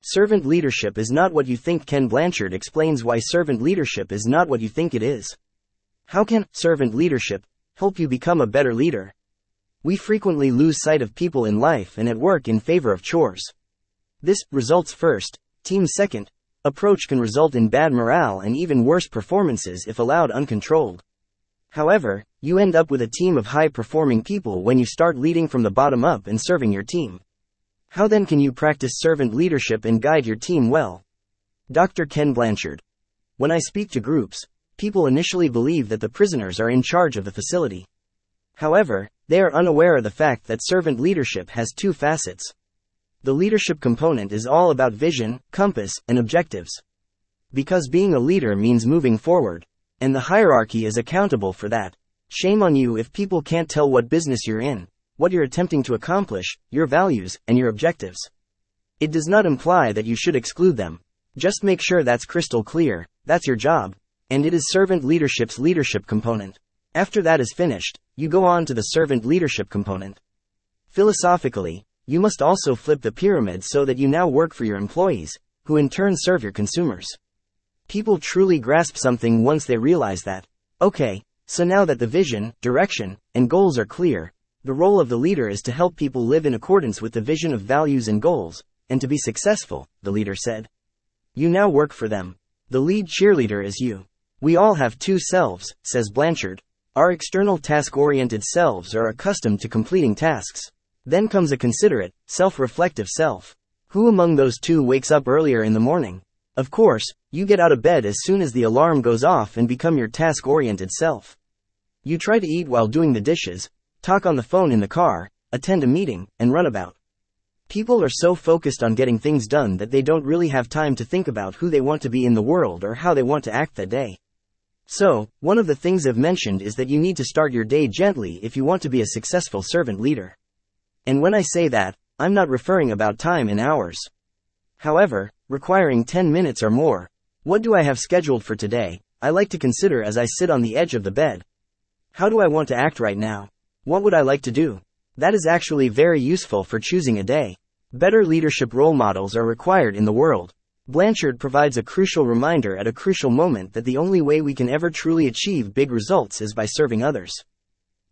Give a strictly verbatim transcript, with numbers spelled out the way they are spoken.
Servant leadership is not what you think. Ken Blanchard explains why servant leadership is not what you think it is. How can servant leadership help you become a better leader? We frequently lose sight of people in life and at work in favor of chores. This results first, team second approach can result in bad morale and even worse performances if allowed uncontrolled. However, you end up with a team of high-performing people when you start leading from the bottom up and serving your team. How then can you practice servant leadership and guide your team well? Doctor Ken Blanchard. When I speak to groups, people initially believe that the prisoners are in charge of the facility. However, they are unaware of the fact that servant leadership has two facets. The leadership component is all about vision, compass, and objectives. Because being a leader means moving forward, and the hierarchy is accountable for that. Shame on you if people can't tell what business you're in, what you're attempting to accomplish, your values, and your objectives. It does not imply that you should exclude them. Just make sure that's crystal clear. That's your job. And it is servant leadership's leadership component. After that is finished, you go on to the servant leadership component. Philosophically, you must also flip the pyramid so that you now work for your employees, who in turn serve your consumers. People truly grasp something once they realize that. Okay, so now that the vision, direction, and goals are clear, the role of the leader is to help people live in accordance with the vision of values and goals, and to be successful, the leader said. You now work for them. The lead cheerleader is you. We all have two selves, says Blanchard. Our external task-oriented selves are accustomed to completing tasks. Then comes a considerate, self-reflective self. Who among those two wakes up earlier in the morning? Of course, you get out of bed as soon as the alarm goes off and become your task-oriented self. You try to eat while doing the dishes, talk on the phone in the car, attend a meeting, and run about. People are so focused on getting things done that they don't really have time to think about who they want to be in the world or how they want to act that day. So, one of the things I've mentioned is that you need to start your day gently if you want to be a successful servant leader. And when I say that, I'm not referring about time in hours. However, requiring ten minutes or more. What do I have scheduled for today? I like to consider as I sit on the edge of the bed. How do I want to act right now? What would I like to do? That is actually very useful for choosing a day. Better leadership role models are required in the world. Blanchard provides a crucial reminder at a crucial moment that the only way we can ever truly achieve big results is by serving others.